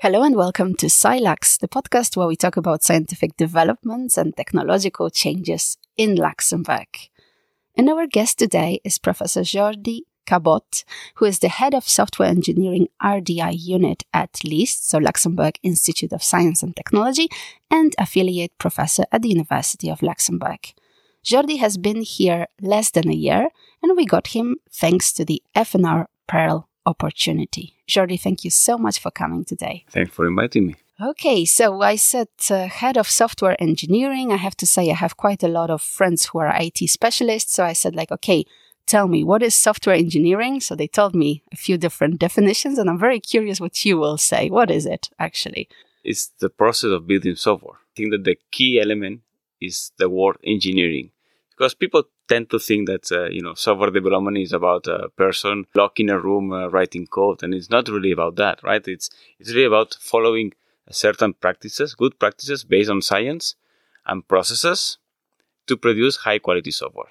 Hello and welcome to SciLux, the podcast where we talk about scientific developments and technological changes in Luxembourg. And our guest today is Professor Jordi Cabot, who is the head of software engineering RDI unit at LIST, so Luxembourg Institute of Science and Technology, and affiliate professor at the University of Luxembourg. Jordi has been here less than a year, and we got him thanks to the FNR Pearl opportunity. Jordi, thank you so much for coming today. Thanks for inviting me. Okay, so I said head of software engineering. I have to say I have quite a lot of friends who are IT specialists. So I said okay, tell me, what is software engineering? So they told me a few different definitions, and I'm very curious what you will say. What is it, actually? It's the process of building software. I think that the key element is the word engineering. Because people tend to think that software development is about a person locked in a room writing code, and it's not really about that, right? It's really about following certain practices, good practices based on science and processes to produce high quality software.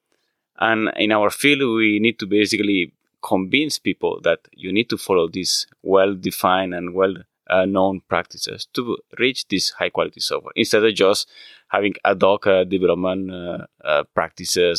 And in our field, we need to basically convince people that you need to follow these well-defined and well-known practices to reach this high-quality software, instead of just having ad hoc development practices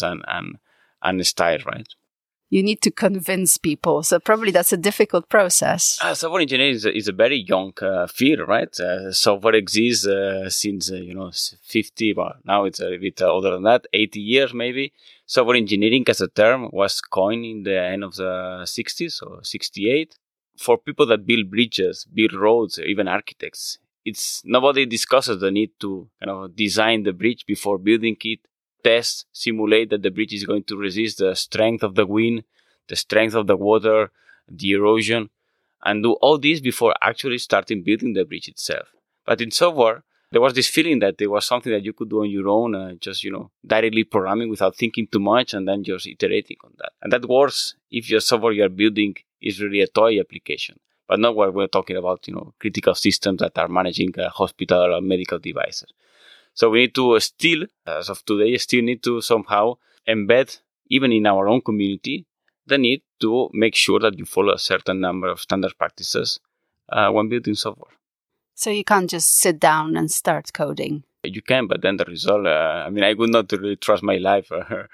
and style, right? You need to convince people. So probably that's a difficult process. Software engineering is a very young field, right? Software exists since 50, but now it's a bit older than that, 80 years maybe. Software engineering as a term was coined in the end of the 60s, or 68. For people that build bridges, build roads, even architects, nobody discusses the need to design the bridge before building it, test, simulate that the bridge is going to resist the strength of the wind, the strength of the water, the erosion, and do all this before actually starting building the bridge itself. But in software, there was this feeling that there was something that you could do on your own, just directly programming without thinking too much and then just iterating on that. And that works if your software you're building is really a toy application, but not what we're talking about, critical systems that are managing hospital or medical devices. So we need to as of today, need to somehow embed, even in our own community, the need to make sure that you follow a certain number of standard practices when building software. So you can't just sit down and start coding. You can, but then the result, I would not really trust my life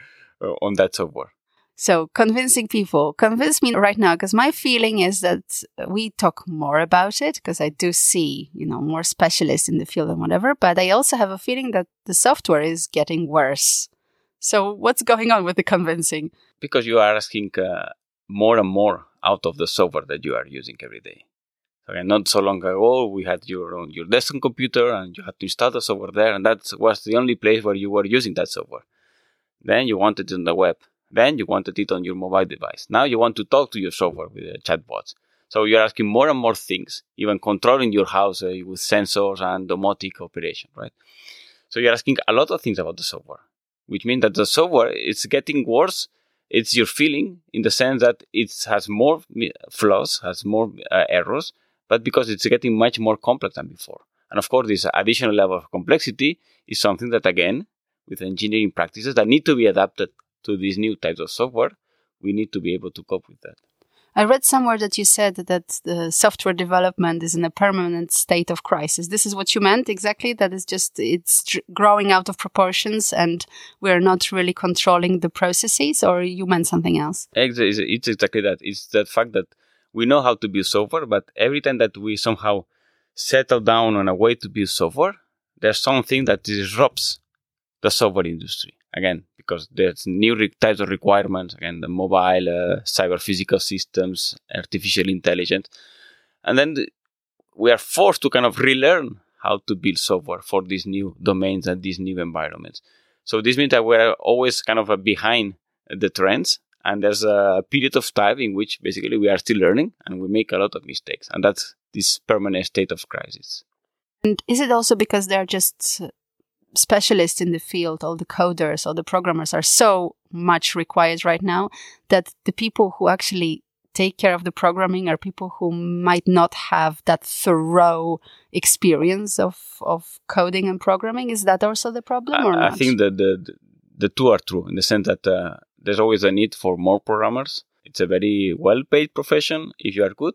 on that software. So convincing people, convince me right now, because my feeling is that we talk more about it, because I do see, more specialists in the field and whatever, but I also have a feeling that the software is getting worse. So what's going on with the convincing? Because you are asking more and more out of the software that you are using every day. Okay, not so long ago, we had your desktop computer and you had to install the software there, and that was the only place where you were using that software. Then you wanted it on the web. Then you wanted it on your mobile device. Now you want to talk to your software with chatbots. So you're asking more and more things, even controlling your house with sensors and domotic operation, right? So you're asking a lot of things about the software, which means that the software is getting worse. It's your feeling in the sense that it has more flaws, has more errors, but because it's getting much more complex than before. And of course, this additional level of complexity is something that, again, with engineering practices that need to be adapted to these new types of software, we need to be able to cope with that. I read somewhere that you said that the software development is in a permanent state of crisis. This is what you meant exactly? That it's growing out of proportions and we're not really controlling the processes, or you meant something else? It's exactly that. It's the fact that we know how to build software, but every time that we somehow settle down on a way to build software, there's something that disrupts the software industry. Again, because there's new types of requirements, again, the mobile, cyber physical systems, artificial intelligence. And then we are forced to relearn how to build software for these new domains and these new environments. So this means that we're always behind the trends. And there's a period of time in which basically we are still learning and we make a lot of mistakes. And that's this permanent state of crisis. And is it also because they're just specialists in the field, all the coders, all the programmers are so much required right now that the people who actually take care of the programming are people who might not have that thorough experience of coding and programming? Is that also the problem or not? I think that the two are true in the sense that there's always a need for more programmers. It's a very well-paid profession if you are good,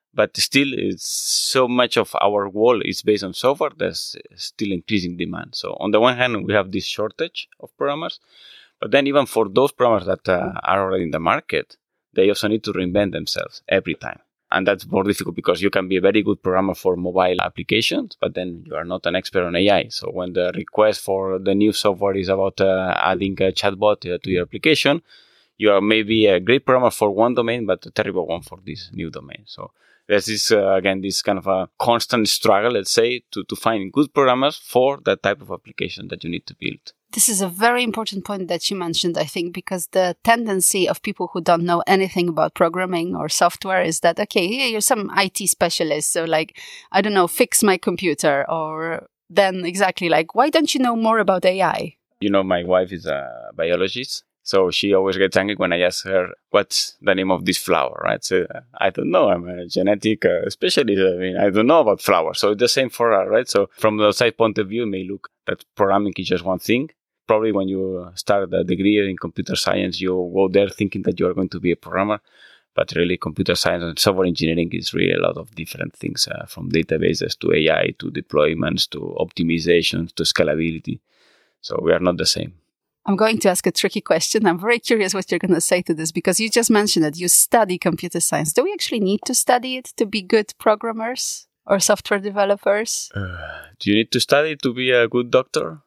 But still, it's so much of our world is based on software. There's still increasing demand. So on the one hand, we have this shortage of programmers, but then even for those programmers that are already in the market, they also need to reinvent themselves every time. And that's more difficult because you can be a very good programmer for mobile applications, but then you are not an expert on AI. So when the request for the new software is about adding a chatbot to your application, you are maybe a great programmer for one domain, but a terrible one for this new domain. So there's this, again, this kind of a constant struggle, let's say, to find good programmers for that type of application that you need to build. This is a very important point that you mentioned, I think, because the tendency of people who don't know anything about programming or software is that, okay, here you're some IT specialist. So like, I don't know, fix my computer, or then exactly like, why don't you know more about AI? You know, my wife is a biologist. So she always gets angry when I ask her, what's the name of this flower, right? So I don't know. I'm a genetic specialist. I mean, I don't know about flowers. So it's the same for her, right? So from the outside point of view, it may look that programming is just one thing. Probably when you start a degree in computer science, you go there thinking that you are going to be a programmer. But really, computer science and software engineering is really a lot of different things, from databases to AI to deployments to optimizations to scalability. So we are not the same. I'm going to ask a tricky question. I'm very curious what you're going to say to this, because you just mentioned it. You study computer science. Do we actually need to study it to be good programmers or software developers? Do you need to study to be a good doctor?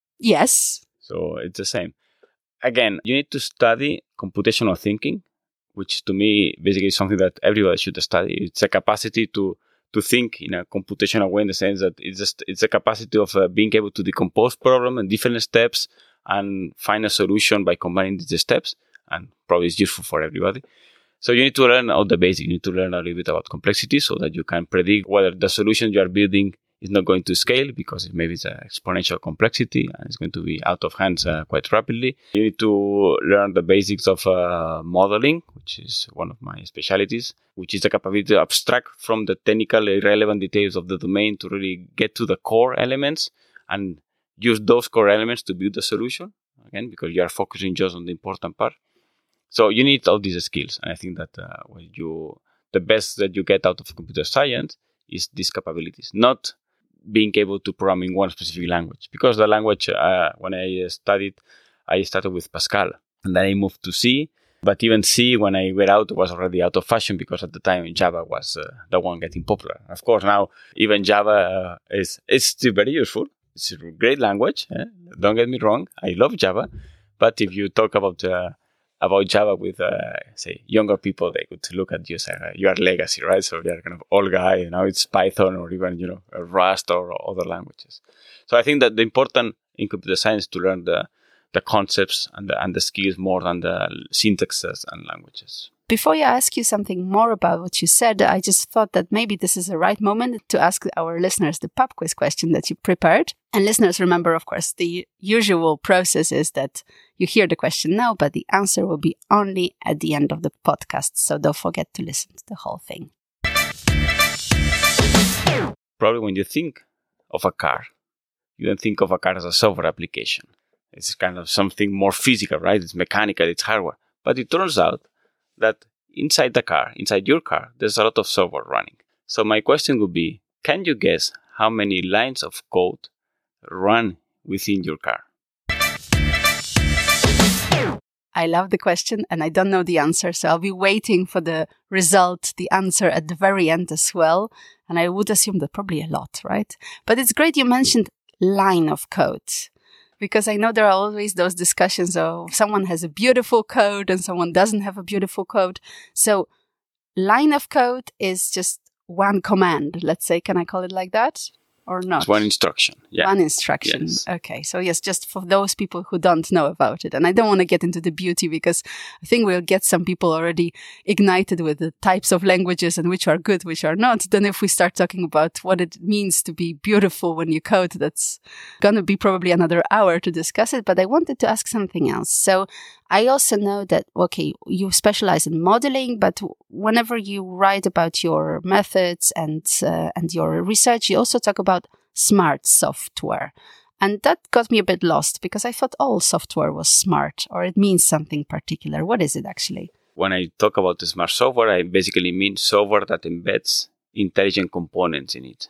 Yes. So it's the same. Again, you need to study computational thinking, which to me basically is something that everybody should study. It's a capacity to think in a computational way, in the sense that it's a capacity of being able to decompose problem in different steps and find a solution by combining these steps, and probably it's useful for everybody. So you need to learn all the basics. You need to learn a little bit about complexity so that you can predict whether the solution you are building is not going to scale, because maybe it's an exponential complexity and it's going to be out of hands quite rapidly. You need to learn the basics of modeling, which is one of my specialties, which is the capability to abstract from the technical irrelevant details of the domain to really get to the core elements and use those core elements to build a solution, again, because you are focusing just on the important part. So you need all these skills. And I think that the best that you get out of computer science is these capabilities, not being able to program in one specific language. Because the language, when I started with Pascal, and then I moved to C. But even C, when I went out, was already out of fashion, because at the time Java was the one getting popular. Of course, now even Java is still very useful. It's a great language. Don't get me wrong. I love Java. But if you talk about Java with, say, younger people, they could look at you and say, you are legacy, right? So you're kind of old guy. Now it's Python or even, Rust or other languages. So I think that the important in computer science is to learn the concepts and the skills more than the syntaxes and languages. Before I ask you something more about what you said, I just thought that maybe this is the right moment to ask our listeners the pub quiz question that you prepared. And listeners, remember, of course, the usual process is that you hear the question now, but the answer will be only at the end of the podcast. So don't forget to listen to the whole thing. Probably when you think of a car, you don't think of a car as a software application. It's kind of something more physical, right? It's mechanical, it's hardware. But it turns out that inside your car, there's a lot of software running. So my question would be, can you guess how many lines of code run within your car? I love the question and I don't know the answer, so I'll be waiting for the result, the answer at the very end as well. And I would assume that probably a lot, right? But it's great you mentioned line of code, because I know there are always those discussions of someone has a beautiful code and someone doesn't have a beautiful code. So line of code is just one command, let's say. Can I call it like that? Or not? It's one instruction. Yeah. One instruction. Yes. Okay. So yes, just for those people who don't know about it. And I don't want to get into the beauty, because I think we'll get some people already ignited with the types of languages and which are good, which are not. Then if we start talking about what it means to be beautiful when you code, that's going to be probably another hour to discuss it. But I wanted to ask something else. So I also know that, okay, you specialize in modeling, but whenever you write about your methods and your research, you also talk about smart software. And that got me a bit lost, because I thought all software was smart, or it means something particular. What is it actually? When I talk about the smart software, I basically mean software that embeds intelligent components in it.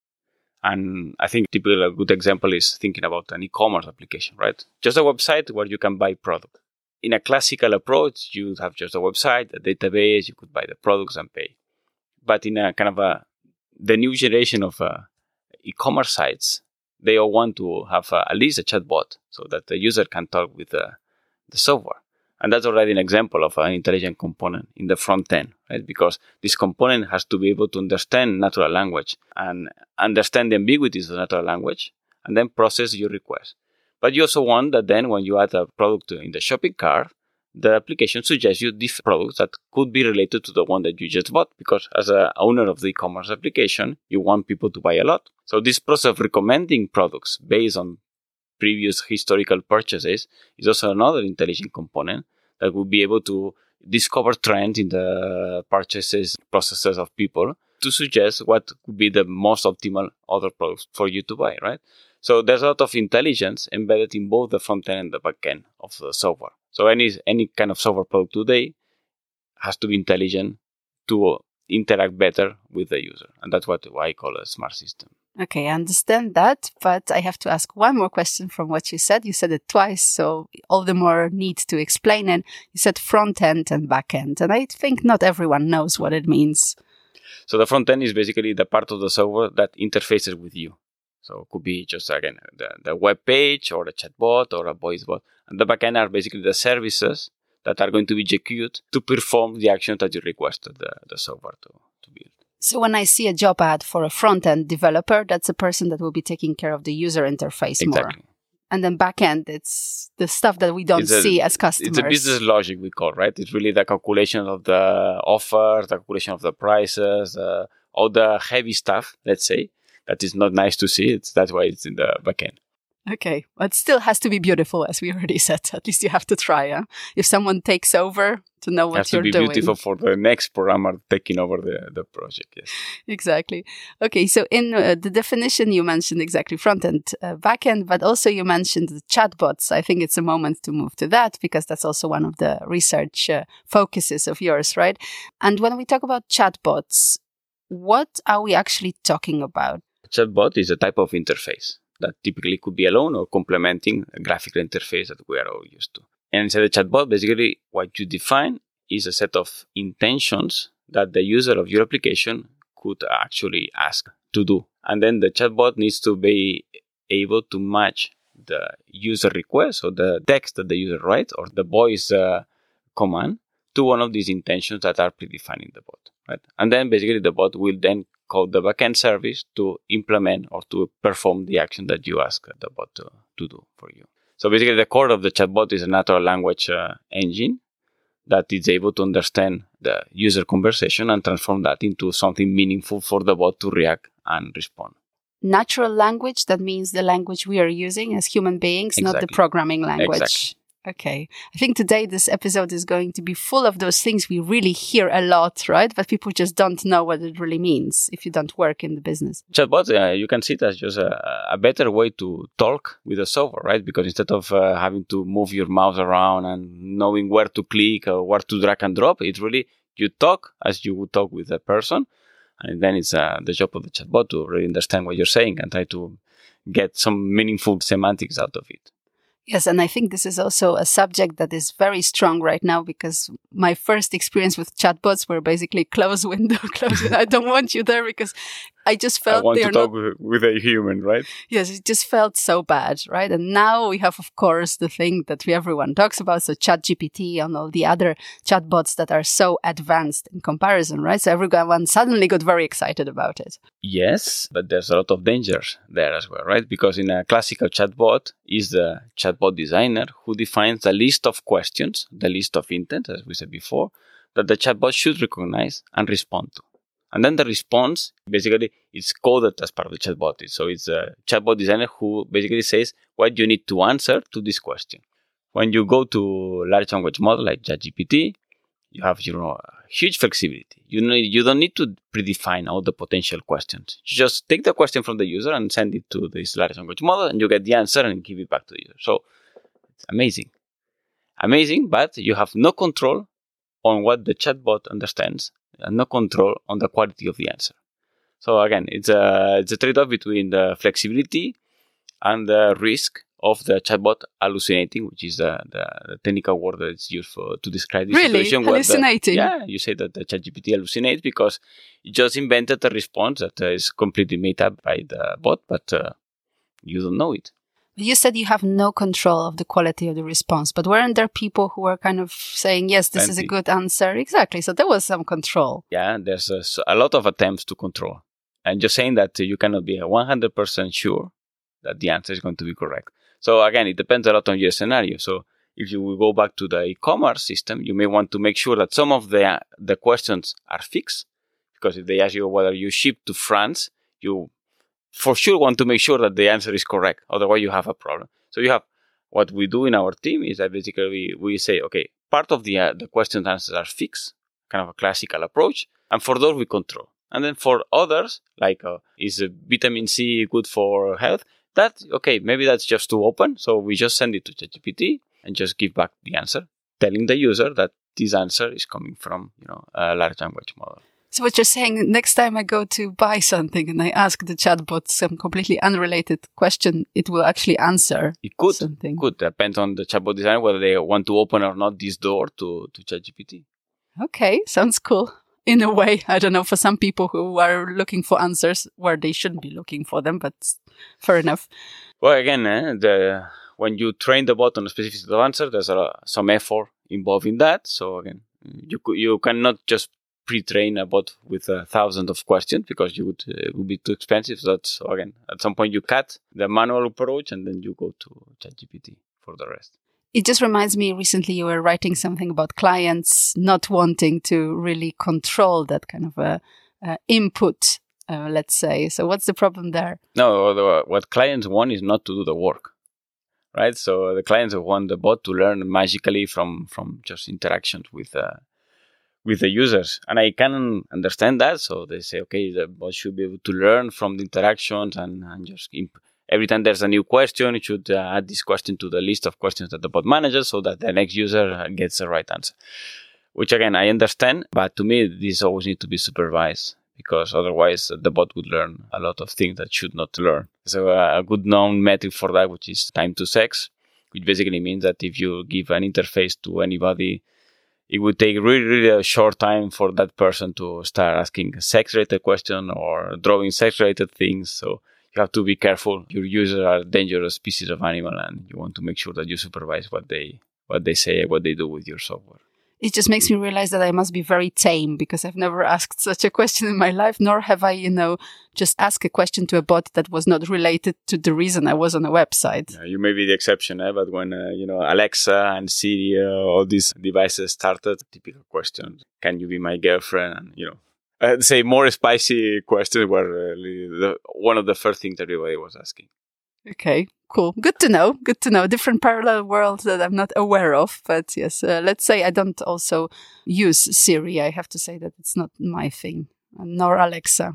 And I think typically a good example is thinking about an e-commerce application, right? Just a website where you can buy product. In a classical approach, you have just a website, a database, you could buy the products and pay. But in a kind of the new generation of e-commerce sites, they all want to have at least a chatbot so that the user can talk with the software. And that's already an example of an intelligent component in the front end, right? Because this component has to be able to understand natural language and understand the ambiguities of natural language and then process your request. But you also want that then when you add a product in the shopping cart, the application suggests you different products that could be related to the one that you just bought. Because as an owner of the e-commerce application, you want people to buy a lot. So this process of recommending products based on previous historical purchases is also another intelligent component that will be able to discover trends in the purchases processes of people to suggest what could be the most optimal other products for you to buy, right? So there's a lot of intelligence embedded in both the front end and the back end of the software. So any kind of software product today has to be intelligent to interact better with the user. And that's what I call a smart system. Okay, I understand that, but I have to ask one more question from what you said. You said it twice, so all the more need to explain it. You said front end and back end, and I think not everyone knows what it means. So the front end is basically the part of the software that interfaces with you. So it could be just, again, the web page or a chatbot or a voice bot. And the back end are basically the services that are going to be executed to perform the action that you requested the software to build. So when I see a job ad for a front-end developer, that's a person that will be taking care of the user interface more. And then back-end, it's the stuff that we don't see as customers. It's a business logic, we call, right? It's really the calculation of the offer, the calculation of the prices, all the heavy stuff, let's say, that is not nice to see. That's why it's in the back-end. Okay, but still has to be beautiful, as we already said. At least you have to try. If someone takes over, to know what you're doing. It has to be beautiful for the next programmer taking over the project. Yes, exactly. Okay, so in the definition you mentioned exactly front end, back end, but also you mentioned the chatbots. I think it's a moment to move to that because that's also one of the research focuses of yours, right? And when we talk about chatbots, what are we actually talking about? A chatbot is a type of interface that typically could be alone or complementing a graphical interface that we are all used to. And inside the chatbot, basically what you define is a set of intentions that the user of your application could actually ask to do. And then the chatbot needs to be able to match the user request or the text that the user writes or the voice command to one of these intentions that are predefined in the bot. Right? And then basically the bot will then call the backend service to implement or to perform the action that you ask the bot to do for you. So basically the core of the chatbot is a natural language engine that is able to understand the user conversation and transform that into something meaningful for the bot to react and respond. Natural language, that means the language we are using as human beings, exactly. Not the programming language. Exactly. Okay. I think today this episode is going to be full of those things we really hear a lot, right? But people just don't know what it really means if you don't work in the business. Chatbots, you can see it as just a better way to talk with the software, right? Because instead of having to move your mouse around and knowing where to click or where to drag and drop, it's really you talk as you would talk with a person. And then it's the job of the chatbot to really understand what you're saying and try to get some meaningful semantics out of it. Yes, and I think this is also a subject that is very strong right now because my first experience with chatbots were basically close window. I don't want you there because I just felt I want to talk with a human, right? Yes, it just felt so bad, right? And now we have, of course, the thing that everyone talks about, so ChatGPT and all the other chatbots that are so advanced in comparison, right? So everyone suddenly got very excited about it. Yes, but there's a lot of dangers there as well, right? Because in a classical chatbot is the chatbot designer who defines the list of questions, the list of intent, as we said before, that the chatbot should recognize and respond to. And then the response, basically, is coded as part of the chatbot. So it's a chatbot designer who basically says what you need to answer to this question. When you go to large language model like ChatGPT, you have huge flexibility. You don't need to predefine all the potential questions. You just take the question from the user and send it to this large language model, and you get the answer and give it back to the user. So it's amazing. Amazing, but you have no control on what the chatbot understands and no control on the quality of the answer. So again, it's a trade-off between the flexibility and the risk of the chatbot hallucinating, which is the technical word that is used to describe this situation. Hallucinating? You say that the ChatGPT hallucinates because it just invented a response that is completely made up by the bot, but you don't know it. You said you have no control of the quality of the response, but weren't there people who were kind of saying, yes, this is a good answer? Exactly. So there was some control. Yeah, there's a lot of attempts to control. And just saying that you cannot be 100% sure that the answer is going to be correct. So again, it depends a lot on your scenario. So if you will go back to the e-commerce system, you may want to make sure that some of the questions are fixed. Because if they ask you whether you ship to France, you for sure want to make sure that the answer is correct. Otherwise, you have a problem. So you have what we do in our team is that basically we say, okay, part of the question answers are fixed, kind of a classical approach. And for those, we control. And then for others, like is vitamin C good for health? That, okay, maybe that's just too open. So we just send it to ChatGPT and just give back the answer, telling the user that this answer is coming from, a large language model. So what you're saying, next time I go to buy something and I ask the chatbot some completely unrelated question, it will actually answer something. It could. Depends on the chatbot design, whether they want to open or not this door to ChatGPT. Okay, sounds cool. In a way, I don't know, for some people who are looking for answers where they shouldn't be looking for them, but fair enough. Well, again, when you train the bot on a specific set of answer, there's some effort involved in that. So again, you cannot just pre-train a bot with thousands of questions because it would be too expensive. So again, at some point you cut the manual approach and then you go to ChatGPT for the rest. It just reminds me, recently you were writing something about clients not wanting to really control that kind of input, let's say. So what's the problem there? No, what clients want is not to do the work, right? So the clients want the bot to learn magically from just interactions with the users. And I can understand that. So they say, okay, the bot should be able to learn from the interactions and just every time there's a new question, it should add this question to the list of questions that the bot manages so that the next user gets the right answer. Which again, I understand, but to me, this always needs to be supervised because otherwise the bot would learn a lot of things that should not learn. So a good known metric for that, which is time to sex, which basically means that if you give an interface to anybody, it would take really, really a short time for that person to start asking sex-related questions or drawing sex-related things. So you have to be careful. Your users are dangerous species of animal, and you want to make sure that you supervise what they say, what they do with your software. It just makes me realize that I must be very tame because I've never asked such a question in my life, nor have I, just asked a question to a bot that was not related to the reason I was on a website. Yeah, you may be the exception, but when, Alexa and Siri, all these devices started, typical question, can you be my girlfriend? And, I'd say more spicy questions were one of the first things everybody was asking. Okay, cool. Good to know. Different parallel worlds that I'm not aware of. But yes, let's say I don't also use Siri. I have to say that it's not my thing, nor Alexa.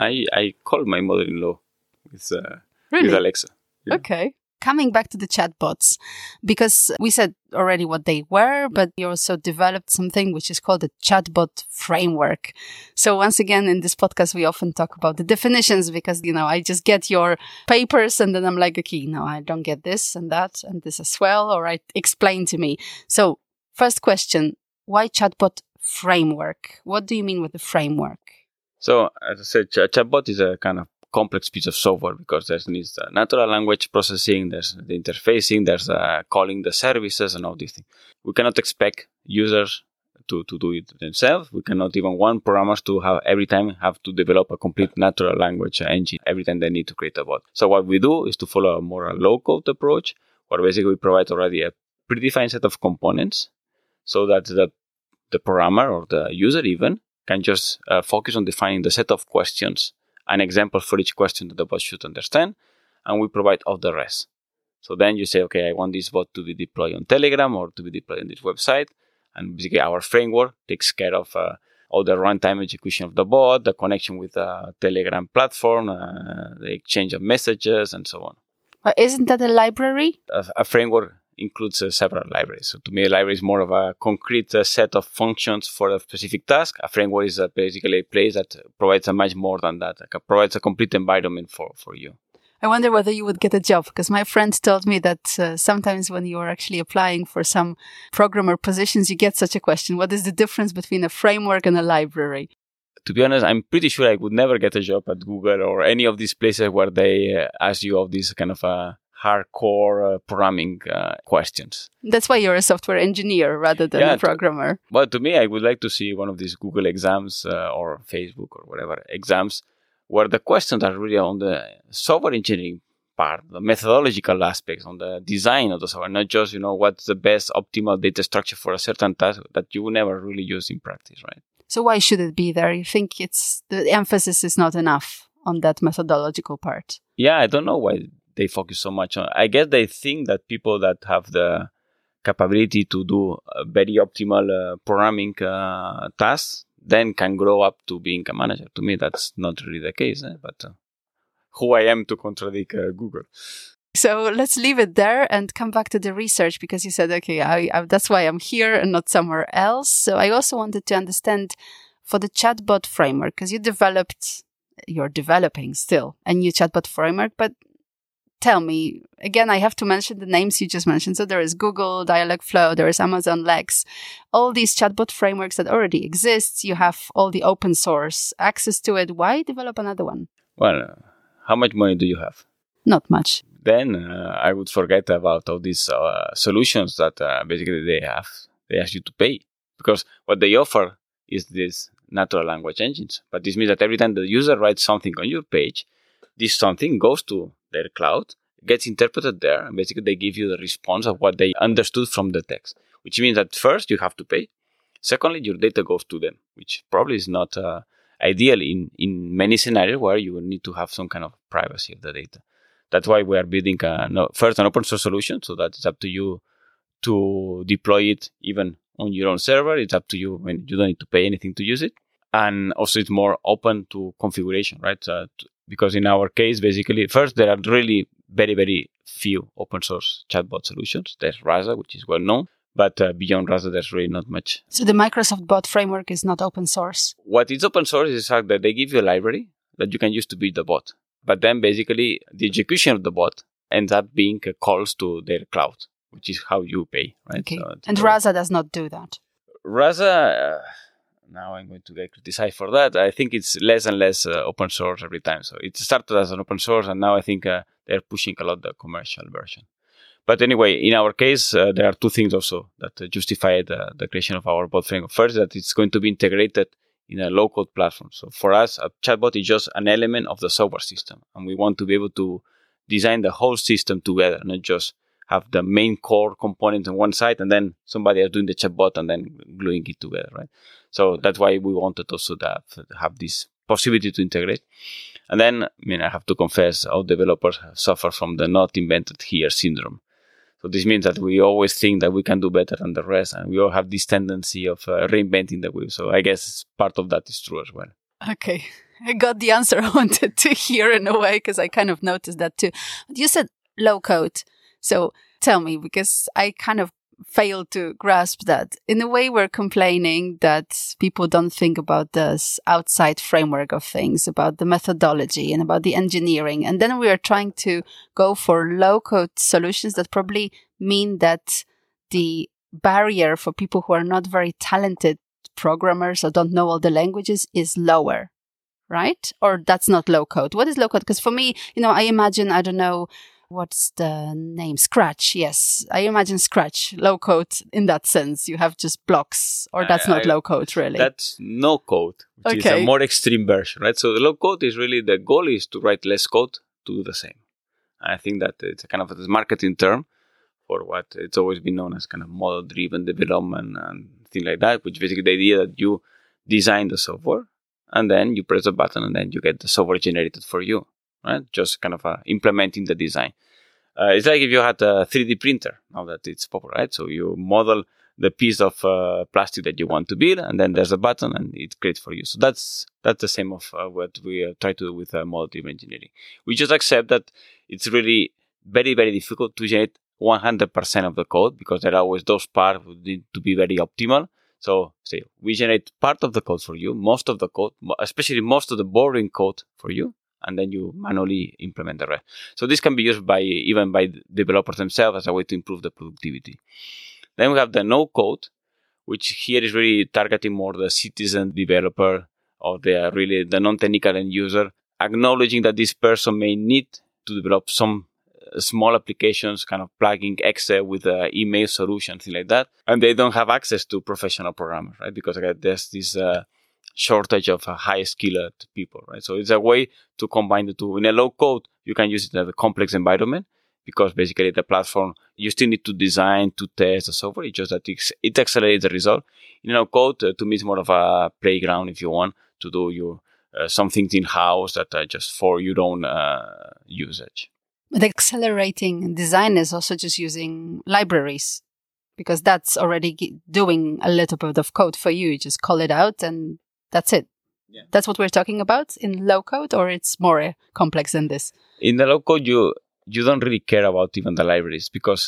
I call my mother-in-law with Alexa. Yeah. Okay. Coming back to the chatbots, because we said already what they were, but you also developed something which is called the chatbot framework. So once again, in this podcast, we often talk about the definitions because, I just get your papers and then I'm like, okay, no, I don't get this and that and this as well. All right, explain to me. So first question, why chatbot framework? What do you mean with the framework? So as I said, chatbot is a kind of complex piece of software because there's needs natural language processing, there's the interfacing, there's calling the services and all these things. We cannot expect users to do it themselves. We cannot even want programmers to have to develop a complete natural language engine every time they need to create a bot. So what we do is to follow a more low-code approach where basically we provide already a predefined set of components so that the programmer or the user even can just focus on defining the set of questions, an example for each question that the bot should understand, and we provide all the rest. So then you say, okay, I want this bot to be deployed on Telegram or to be deployed on this website. And basically our framework takes care of all the runtime execution of the bot, the connection with the Telegram platform, the exchange of messages, and so on. But isn't that a library? A framework includes several libraries. So to me, a library is more of a concrete set of functions for a specific task. A framework is basically a place that provides a much more than that. Like provides a complete environment for you. I wonder whether you would get a job, because my friend told me that sometimes when you are actually applying for some programmer positions, you get such a question. What is the difference between a framework and a library? To be honest, I'm pretty sure I would never get a job at Google or any of these places where they ask you of these kind of hardcore programming questions. That's why you're a software engineer rather than a programmer. Well, to me, I would like to see one of these Google exams or Facebook or whatever exams where the questions are really on the software engineering part, the methodological aspects, on the design of the software, not just, what's the best optimal data structure for a certain task that you will never really use in practice, right? So why should it be there? You think the emphasis is not enough on that methodological part? Yeah, I don't know why they focus so much on. I guess they think that people that have the capability to do a very optimal programming tasks then can grow up to being a manager. To me, that's not really the case. But who I am to contradict Google? So let's leave it there and come back to the research, because you said, okay, I that's why I'm here and not somewhere else. So I also wanted to understand for the chatbot framework, because you're developing still a new chatbot framework, but tell me, again, I have to mention the names you just mentioned. So there is Google, Dialogflow, there is Amazon Lex, all these chatbot frameworks that already exist. You have all the open source access to it. Why develop another one? Well, how much money do you have? Not much. Then I would forget about all these solutions that basically they ask you to pay. Because what they offer is these natural language engines. But this means that every time the user writes something on your page, this something goes to their cloud, gets interpreted there, and basically they give you the response of what they understood from the text. Which means that first, you have to pay. Secondly, your data goes to them, which probably is not ideal in many scenarios where you will need to have some kind of privacy of the data. That's why we are building first an open source solution, so that it's up to you to deploy it even on your own server. It's up to you when you don't need to pay anything to use it. And also it's more open to configuration, right? Because in our case, basically, first, there are really very, very few open source chatbot solutions. There's Rasa, which is well known, but beyond Rasa, there's really not much. So the Microsoft bot framework is not open source? What is open source is the fact that they give you a library that you can use to build the bot. But then basically the execution of the bot ends up being calls to their cloud, which is how you pay, right? Okay. So and Rasa does not do that? Rasa, now I'm going to get criticized for that. I think it's less and less open source every time. So it started as an open source, and now I think they're pushing a lot the commercial version. But anyway, in our case, there are two things also that justify the creation of our bot framework. First, that it's going to be integrated in a low-code platform. So for us, a chatbot is just an element of the software system. And we want to be able to design the whole system together, not just have the main core component on one side and then somebody else doing the chatbot and then gluing it together, right? So that's why we wanted also to have this possibility to integrate. And then, I have to confess, all developers suffer from the not invented here syndrome. So this means that we always think that we can do better than the rest, and we all have this tendency of reinventing the wheel. So I guess part of that is true as well. Okay. I got the answer I wanted to hear in a way, because I kind of noticed that too. You said low code. So tell me, because I kind of failed to grasp that. In a way, we're complaining that people don't think about this outside framework of things, about the methodology and about the engineering. And then we are trying to go for low-code solutions that probably mean that the barrier for people who are not very talented programmers or don't know all the languages is lower, right? Or that's not low-code. What is low-code? Because for me, I imagine, I don't know, what's the name? Scratch. Yes. I imagine Scratch, low code in that sense. You have just blocks, or that's not low code really. That's no code, which is a more extreme version, right? So the low code is really, the goal is to write less code to do the same. And I think that it's a kind of a marketing term for what it's always been known as kind of model driven development and things like that, which basically the idea that you design the software and then you press a button and then you get the software generated for you. Right? Just kind of implementing the design. It's like if you had a 3D printer, now that it's popular, right? So you model the piece of plastic that you want to build, and then there's a button, and it creates for you. So that's the same of what we try to do with model-driven engineering. We just accept that it's really very, very difficult to generate 100% of the code because there are always those parts that need to be very optimal. So say we generate part of the code for you, most of the code, especially most of the boring code for you, and then you manually implement the rest. So this can be used even by developers themselves as a way to improve the productivity. Then we have the no code, which here is really targeting more the citizen developer or the non-technical end user, acknowledging that this person may need to develop some small applications, kind of plugging Excel with an email solution, things like that. And they don't have access to professional programmers, right? Because again, there's this shortage of high-skilled people, right? So it's a way to combine the two. In a low code, you can use it in a complex environment because basically the platform, you still need to design, to test the software. It's just that it accelerates the result. In no code, to me, it's more of a playground, if you want, to do your some things in-house that are just for your own usage. But accelerating design is also just using libraries, because that's already doing a little bit of code for you. You just call it out and that's it. Yeah. That's what we're talking about in low code, or it's more complex than this? In the low code, you don't really care about even the libraries because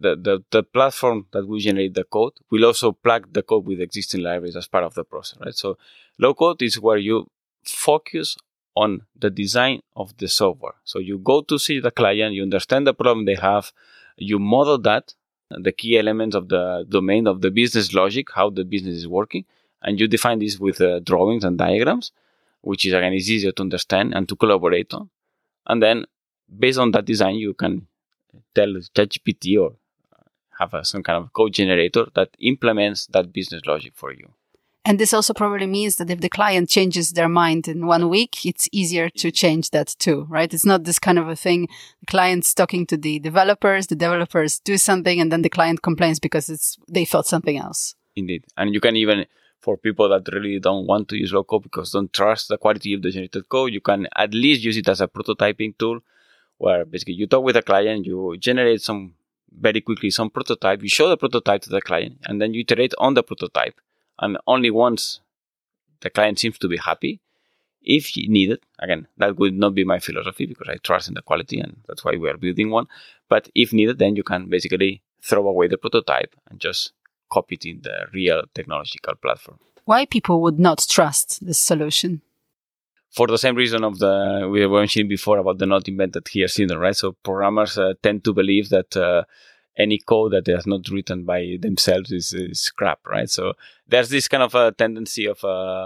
the platform that will generate the code will also plug the code with existing libraries as part of the process, right? So low code is where you focus on the design of the software. So you go to see the client, you understand the problem they have, you model that, the key elements of the domain of the business logic, how the business is working, and you define this with drawings and diagrams, which is again is easier to understand and to collaborate on. And then based on that design, you can tell ChatGPT or have some kind of code generator that implements that business logic for you. And this also probably means that if the client changes their mind in 1 week, it's easier to change that too, right? It's not this kind of a thing. The client's talking to the developers do something, and then the client complains because they thought something else. Indeed. And you can even, for people that really don't want to use low code because don't trust the quality of the generated code, you can at least use it as a prototyping tool where basically you talk with the client, you generate very quickly some prototype, you show the prototype to the client, and then you iterate on the prototype. And only once the client seems to be happy, if needed, again, that would not be my philosophy because I trust in the quality and that's why we are building one. But if needed, then you can basically throw away the prototype and just copy it in the real technological platform. Why people would not trust this solution? For the same reason we were mentioning before about the not invented here syndrome, right? So programmers tend to believe that any code that is not written by themselves is crap, right? So there's this kind of a tendency of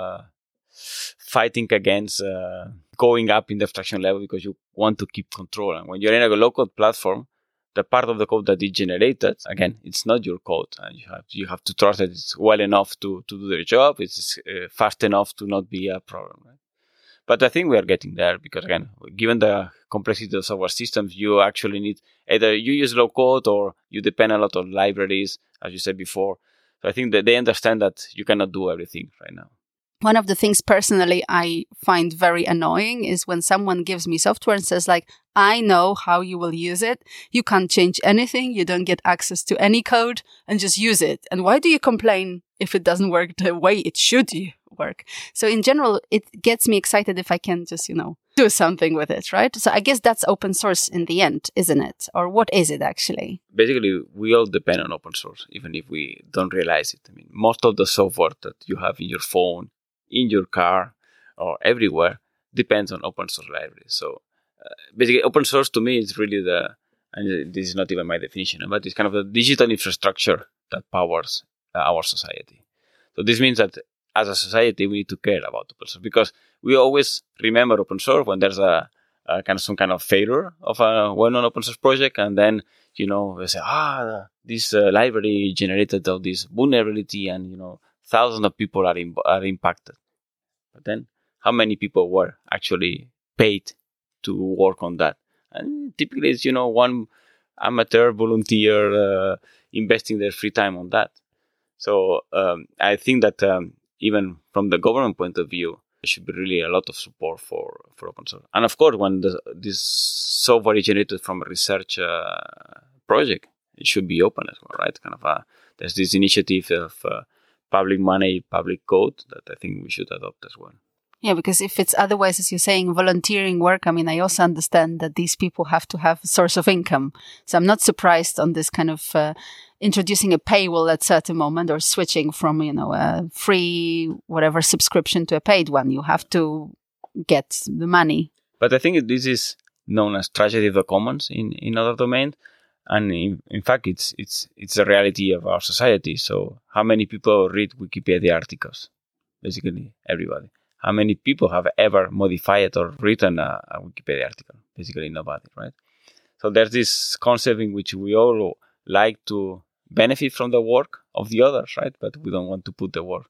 fighting against going up in the abstraction level because you want to keep control. And when you're in a low-code platform, the part of the code that is generated, again, it's not your code. And you have to trust that it's well enough to do their job. It's fast enough to not be a problem, right? But I think we are getting there because, again, given the complexity of our systems, you actually need either you use low code or you depend a lot on libraries, as you said before. So I think that they understand that you cannot do everything right now. One of the things personally I find very annoying is when someone gives me software and says like, I know how you will use it. You can't change anything. You don't get access to any code and just use it. And why do you complain if it doesn't work the way it should work? So in general, it gets me excited if I can just, do something with it, right? So I guess that's open source in the end, isn't it? Or what is it actually? Basically, we all depend on open source, even if we don't realize it. I mean, most of the software that you have in your phone, in your car, or everywhere depends on open source libraries. So basically, open source to me is really and this is not even my definition, but it's kind of the digital infrastructure that powers our society. So this means that as a society, we need to care about open source because we always remember open source when there's some kind of failure of a well-known open source project, and then we say, this library generated all this vulnerability, and thousands of people are impacted. But then, how many people were actually paid to work on that? And typically, it's one amateur volunteer investing their free time on that. So I think that even from the government point of view, there should be really a lot of support for open source. And of course, when this software is generated from a research project, it should be open as well, right? There's this initiative of public money, public code that I think we should adopt as well. Yeah, because if it's otherwise, as you're saying, volunteering work, I mean, I also understand that these people have to have a source of income. So I'm not surprised on this kind of introducing a paywall at a certain moment or switching from, a free whatever subscription to a paid one. You have to get the money. But I think this is known as tragedy of the commons in other domains. And in fact, it's the reality of our society. So how many people read Wikipedia articles? Basically, everybody. How many people have ever modified or written a Wikipedia article? Basically, nobody, right? So there's this concept in which we all like to benefit from the work of the others, right? But we don't want to put the work.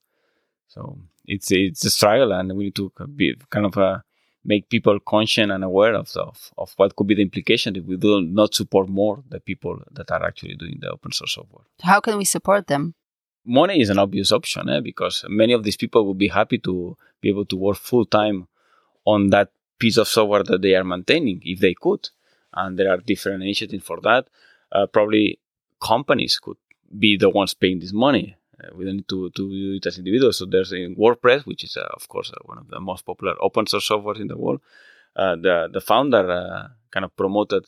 So it's a struggle, and we need to be kind of make people conscious and aware of what could be the implication if we do not support more the people that are actually doing the open source software. How can we support them? Money is an obvious option, because many of these people would be happy to be able to work full-time on that piece of software that they are maintaining, if they could. And there are different initiatives for that. Probably companies could be the ones paying this money. We don't need to do it as individuals. So there's WordPress, which is, of course, one of the most popular open source software in the world. The founder kind of promoted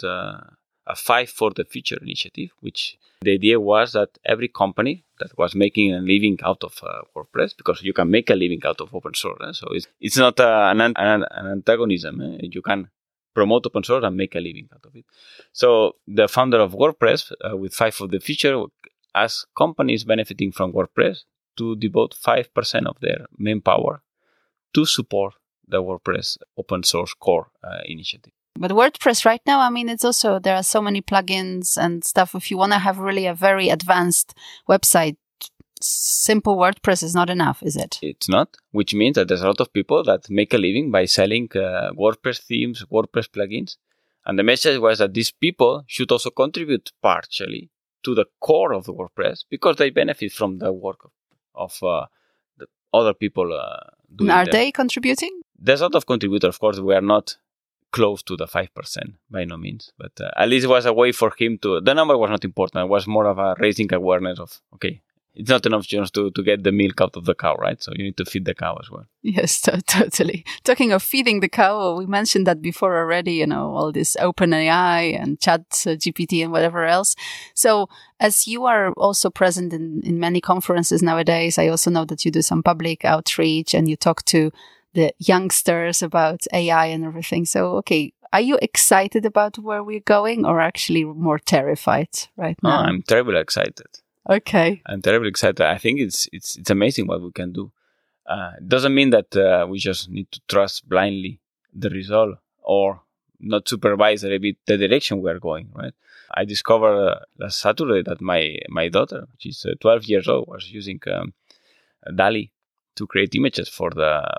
a 5 for the Future initiative, which the idea was that every company that was making a living out of WordPress, because you can make a living out of open source, so it's not an antagonism. You can promote open source and make a living out of it. So the founder of WordPress, with 5 for the Future, asked companies benefiting from WordPress to devote 5% of their manpower to support the WordPress open source core initiative. But WordPress right now, I mean, it's also, there are so many plugins and stuff. If you want to have really a very advanced website, simple WordPress is not enough, is it? It's not, which means that there's a lot of people that make a living by selling WordPress themes, WordPress plugins. And the message was that these people should also contribute partially to the core of the WordPress because they benefit from the work of the other people doing. Are they contributing? There's a lot of contributors. Of course, we are not close to the 5% by no means, but at least it was a way for him to, the number was not important. It was more of a raising awareness of, okay, it's not enough just to get the milk out of the cow, right? So you need to feed the cow as well. Yes, totally. Talking of feeding the cow, we mentioned that before already, all this OpenAI and ChatGPT and whatever else. So as you are also present in many conferences nowadays, I also know that you do some public outreach and you talk to the youngsters about AI and everything. So, okay, are you excited about where we're going or actually more terrified right now? I'm terribly excited. Okay. I'm terribly excited. I think it's amazing what we can do. It doesn't mean that we just need to trust blindly the result or not supervise a bit the direction we are going, right? I discovered last Saturday that my daughter, which is 12 years old, was using DALL-E to create images for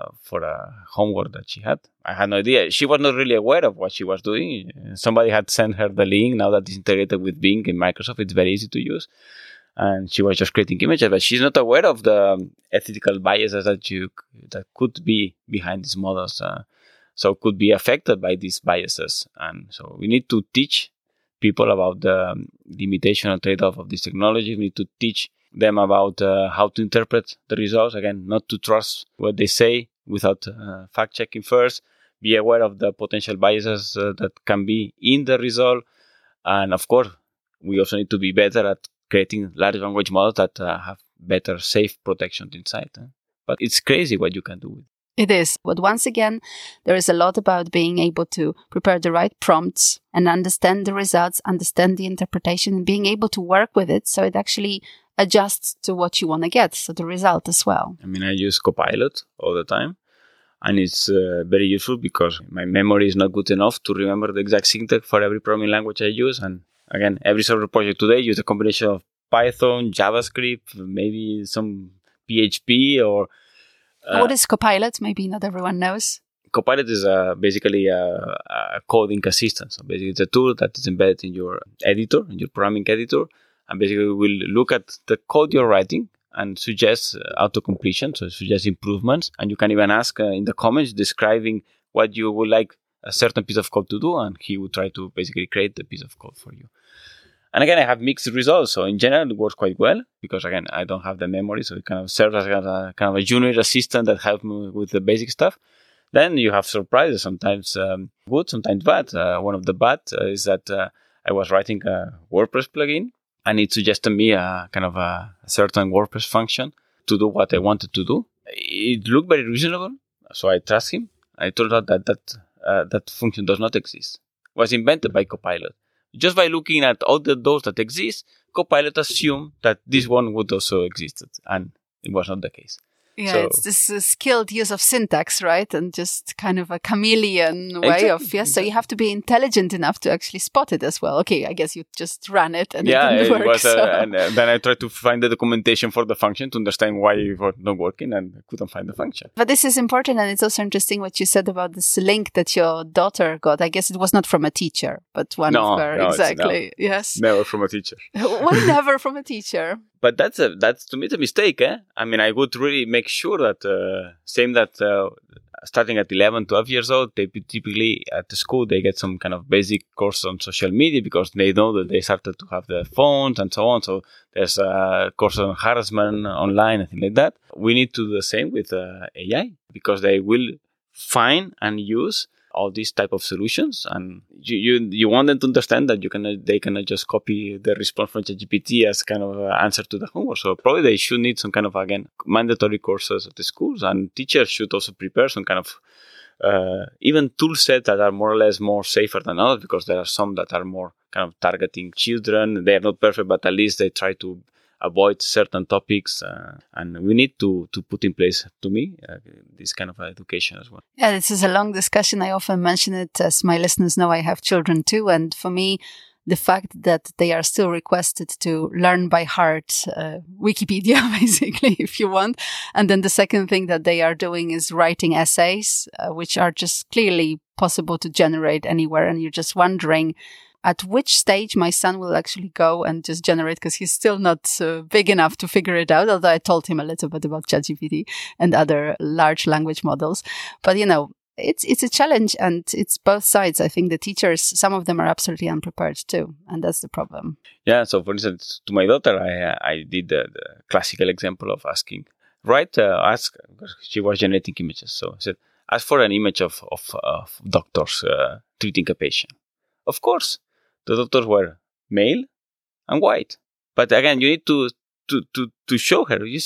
a homework that she had. I had no idea. She was not really aware of what she was doing. Somebody had sent her the link. Now that it's integrated with Bing in Microsoft, it's very easy to use. And she was just creating images, but she's not aware of the ethical biases that could be behind these models. So could be affected by these biases. And so we need to teach people about the limitation and trade-off of this technology. We need to teach them about how to interpret the results. Again, not to trust what they say without fact-checking first. Be aware of the potential biases that can be in the result. And of course, we also need to be better at creating large language models that have better safe protection inside. But it's crazy what you can do with it. It is. But once again, there is a lot about being able to prepare the right prompts and understand the results, understand the interpretation, and being able to work with it so it actually adjusts to what you want to get, so the result as well. I mean, I use Copilot all the time, and it's very useful because my memory is not good enough to remember the exact syntax for every programming language I use. And again, every software project today uses a combination of Python, JavaScript, maybe some PHP or... what is Copilot? Maybe not everyone knows. Copilot is basically a coding assistant. So basically it's a tool that is embedded in your editor, in your programming editor, and basically will look at the code you're writing and suggest auto-completion, so suggest improvements. And you can even ask in the comments describing what you would like a certain piece of code to do, and he will try to basically create the piece of code for you. And again, I have mixed results. So in general, it works quite well because, again, I don't have the memory. So it kind of serves as a kind of a junior assistant that helps me with the basic stuff. Then you have surprises, sometimes good, sometimes bad. One of the bad is that I was writing a WordPress plugin, and it suggested me a kind of a certain WordPress function to do what I wanted to do. It looked very reasonable, so I trust him. I told her that function does not exist. It was invented by Copilot. Just by looking at all those that exist, Copilot assumed that this one would also exist, and it was not the case. Yeah, so, it's this skilled use of syntax, right? And just kind of a chameleon way of, yes. So you have to be intelligent enough to actually spot it as well. Okay, I guess you just ran it and it didn't work. Was, and then I tried to find the documentation for the function to understand why it was not working, and I couldn't find the function. But this is important, and it's also interesting what you said about this link that your daughter got. I guess it was not from a teacher, but one of her. No, exactly. Yes. Never from a teacher. Why never from a teacher? But that's to me, it's a mistake. I mean, I would really make sure that, starting at 11, 12 years old, they typically at the school, they get some kind of basic course on social media because they know that they started to have the phones and so on. So there's a course on harassment online and things like that. We need to do the same with AI because they will find and use all these type of solutions, and you want them to understand that they cannot just copy the response from ChatGPT as kind of an answer to the homework. So probably they should need some kind of, again, mandatory courses at the schools, and teachers should also prepare some kind of even tool sets that are more or less more safer than others, because there are some that are more kind of targeting children. They are not perfect, but at least they try to avoid certain topics, and we need to put in place, to me, this kind of education as well. Yeah, this is a long discussion. I often mention it, as my listeners know, I have children too, and for me, the fact that they are still requested to learn by heart Wikipedia, basically, if you want. And then the second thing that they are doing is writing essays, which are just clearly possible to generate anywhere, and you're just wondering at which stage my son will actually go and just generate, because he's still not big enough to figure it out, although I told him a little bit about ChatGPT and other large language models. But, it's a challenge, and it's both sides. I think the teachers, some of them are absolutely unprepared too, and that's the problem. Yeah, so for instance, to my daughter, I did the classical example of asking, ask, because she was generating images. So I said, ask for an image of doctors treating a patient. Of course, the doctors were male and white. But again, you need to show her. Do you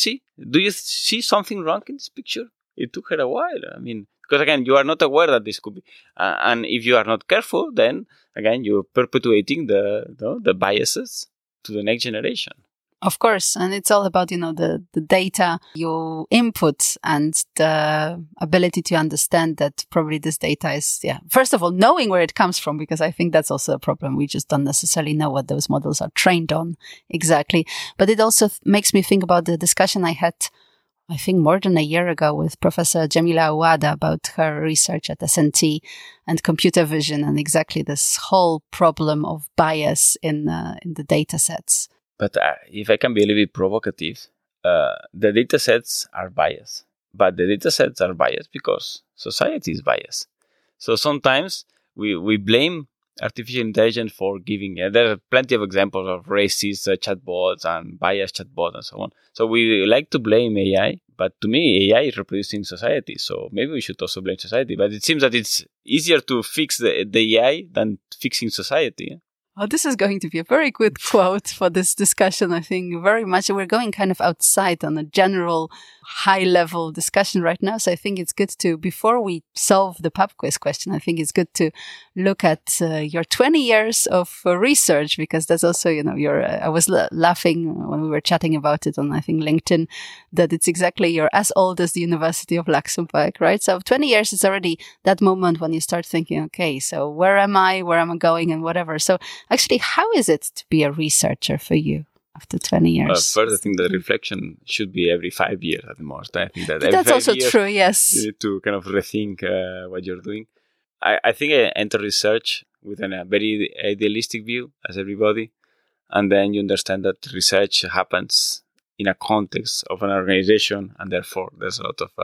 see something wrong in this picture? It took her a while. I mean, because again, you are not aware that this could be. And if you are not careful, then again, you're perpetuating the biases to the next generation. Of course. And it's all about, the data you input and the ability to understand that probably this data is, first of all, knowing where it comes from, because I think that's also a problem. We just don't necessarily know what those models are trained on exactly. But it also makes me think about the discussion I had, I think more than a year ago, with Professor Jamila Awada about her research at SNT and computer vision, and exactly this whole problem of bias in the data sets. But if I can be a little bit provocative, the data sets are biased. But the data sets are biased because society is biased. So sometimes we blame artificial intelligence for giving. There are plenty of examples of racist chatbots and biased chatbots and so on. So we like to blame AI. But to me, AI is reproducing society. So maybe we should also blame society. But it seems that it's easier to fix the AI than fixing society. Oh, this is going to be a very good quote for this discussion. I think very much we're going kind of outside on a general high-level discussion right now. So I think it's good to, before we solve the pub quiz question, I think it's good to look at your 20 years of research, because that's also, I was laughing when we were chatting about it on, I think, LinkedIn, that it's exactly you're as old as the University of Luxembourg, right? So 20 years is already that moment when you start thinking, okay, so where am I going and whatever. So actually, how is it to be a researcher for you after 20 years? First, I think the reflection should be every 5 years at the most. I think that's also true, yes. You need to kind of rethink what you're doing. I think I enter research with a very idealistic view, as everybody. And then you understand that research happens in a context of an organization, and therefore there's a lot of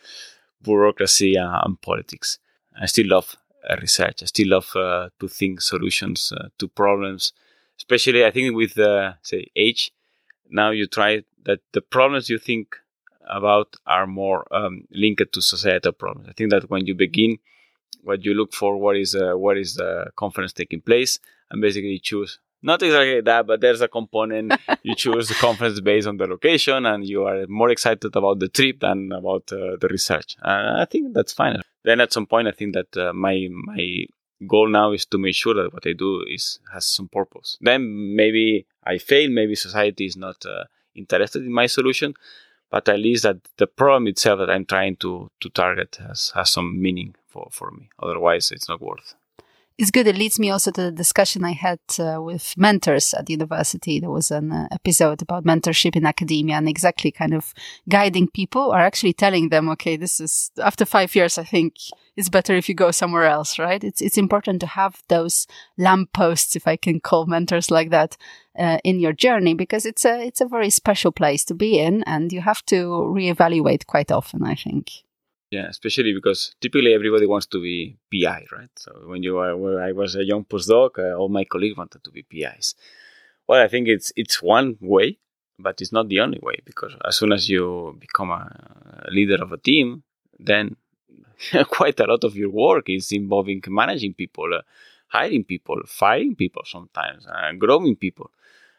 bureaucracy and politics. I still love research. I still love to think solutions to problems, especially I think with say age. Now you try that the problems you think about are more linked to societal problems. I think that when you begin, what you look for, what is the conference taking place, and basically you choose. Not exactly that, but there's a component. You choose the conference based on the location, and you are more excited about the trip than about the research. I think that's fine. Then at some point, I think that my goal now is to make sure that what I do has some purpose. Then maybe I fail. Maybe society is not interested in my solution, but at least that the problem itself that I'm trying to target has some meaning for me. Otherwise, it's not worth. It's good. It leads me also to the discussion I had with mentors at university. There was an episode about mentorship in academia and exactly kind of guiding people or actually telling them, okay, this is after 5 years, I think it's better if you go somewhere else, right? It's important to have those lampposts, if I can call mentors like that, in your journey, because it's a very special place to be in, and you have to reevaluate quite often, I think. Yeah, especially because typically everybody wants to be PI, right? So when I was a young postdoc, all my colleagues wanted to be PIs. Well, I think it's one way, but it's not the only way, because as soon as you become a leader of a team, then quite a lot of your work is involving managing people, hiring people, firing people sometimes, growing people.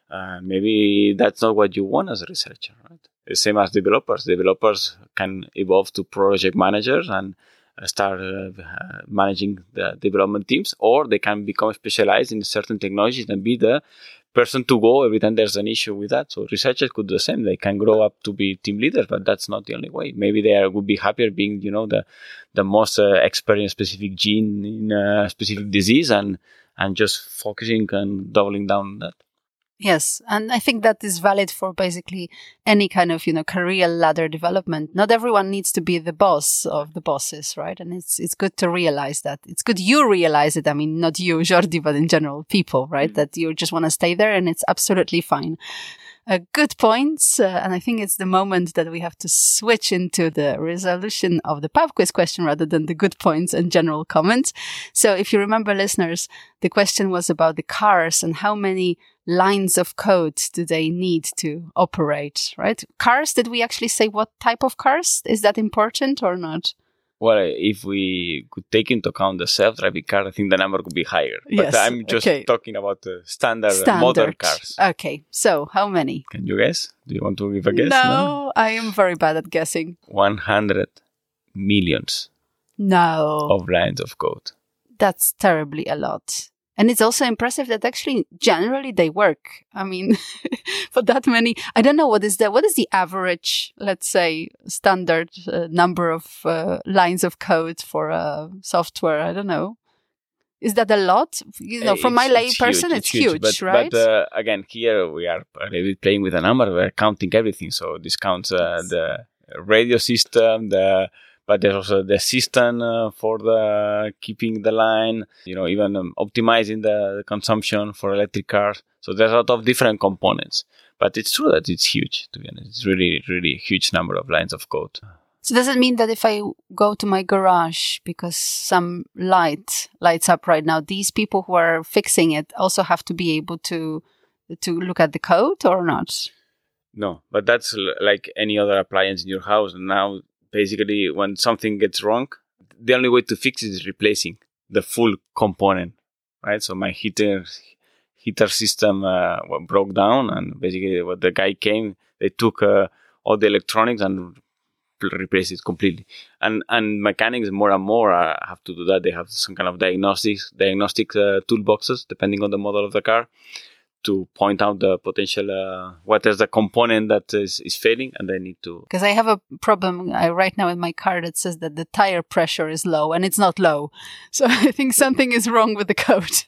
Maybe that's not what you want as a researcher, right? The same as developers. Developers can evolve to project managers and start managing the development teams, or they can become specialized in certain technologies and be the person to go every time there's an issue with that. So researchers could do the same. They can grow up to be team leaders, but that's not the only way. Maybe they would be happier being, the most expert in a specific gene in a specific disease and just focusing and doubling down on that. Yes, and I think that is valid for basically any kind of, career ladder development. Not everyone needs to be the boss of the bosses, right? And it's good to realize that. It's good you realize it. I mean, not you, Jordi, but in general, people, right? That you just want to stay there, and it's absolutely fine. Good points. And I think it's the moment that we have to switch into the resolution of the pub quiz question rather than the good points and general comments. So if you remember, listeners, the question was about the cars and how many lines of code do they need to operate, right? Cars, did we actually say what type of cars? Is that important or not? Well, if we could take into account the self-driving car, I think the number could be higher. Yes, but I'm just talking about the standard modern cars. Okay, so how many? Can you guess? Do you want to give a guess? No, I am very bad at guessing. 100 millions of lines of code. That's terribly a lot. And it's also impressive that actually generally they work. I mean, for that many, I don't know what is the average, let's say, standard number of lines of code for a software. I don't know. Is that a lot? From my lay person, it's huge, right? But again, here we are playing with a number. We're counting everything. So this counts the radio system, but there's also the system for the keeping the line, even optimizing the consumption for electric cars. So there's a lot of different components. But it's true that it's huge, to be honest. It's really, really huge number of lines of code. So does it mean that if I go to my garage because some lights up right now, these people who are fixing it also have to be able to look at the code or not? No, but that's like any other appliance in your house. Now, basically, when something gets wrong, the only way to fix it is replacing the full component, right? So my heater system broke down, and basically when the guy came, they took all the electronics and replaced it completely. And mechanics more and more have to do that. They have some kind of diagnostic toolboxes, depending on the model of the car, to point out the potential, what is the component that is failing, and they need to... Because I have a problem right now in my car that says that the tire pressure is low, and it's not low. So I think something is wrong with the code.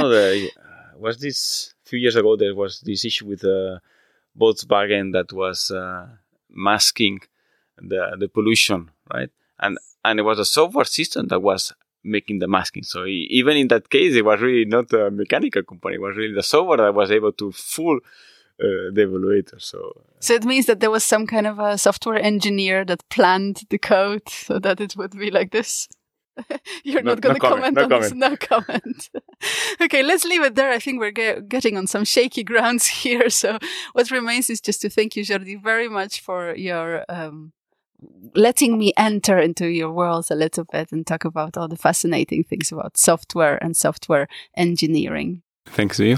Was this a few years ago, there was this issue with Volkswagen that was masking the pollution, right? And it was a software system that was making the masking. So even in that case, it was really not a mechanical company. It was really the software that was able to fool the evaluator. So it means that there was some kind of a software engineer that planned the code so that it would be like this? You're not going to comment on this? No comment. Okay, let's leave it there. I think we're getting on some shaky grounds here. So what remains is just to thank you, Jordi, very much for your letting me enter into your world a little bit and talk about all the fascinating things about software and software engineering. Thanks to you.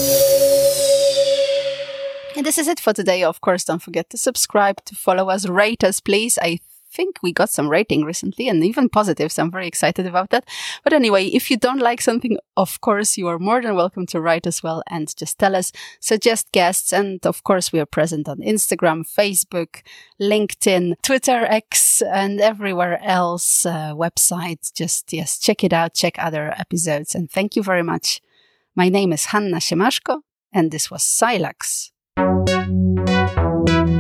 And this is it for today. Of course, don't forget to subscribe, to follow us, rate us, please. I think we got some rating recently and even positives. I'm very excited about that. But anyway, if you don't like something, of course, you are more than welcome to write as well and just tell us, suggest guests. And of course, we are present on Instagram, Facebook, LinkedIn, Twitter, X, and everywhere else, website. Just, yes, check it out, check other episodes. And thank you very much. My name is Hanna Siemaszko, and this was Silax.